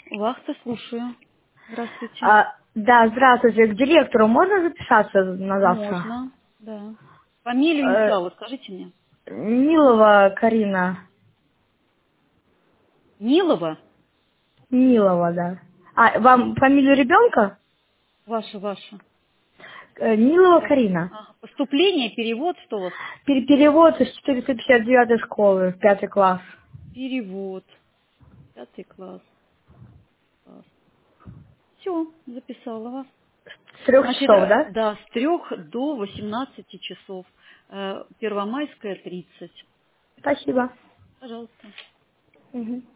Вахта, слушаю. Здравствуйте. Да, здравствуйте. К директору можно записаться на завтра? Можно, да. Фамилию, инициалы скажите мне. Нилова Карина. Нилова? Нилова, да. Вам фамилию ребенка? Ваша. Нилова Карина. Ага. Поступление, перевод, что у вас? Перевод из 459 школы, 5 класс. Перевод. 5 класс. Все, записала вас. С 3 часов, Значит, да? да, с 3 до 18 часов. Первомайская, 30. Спасибо. Пожалуйста. Мгм.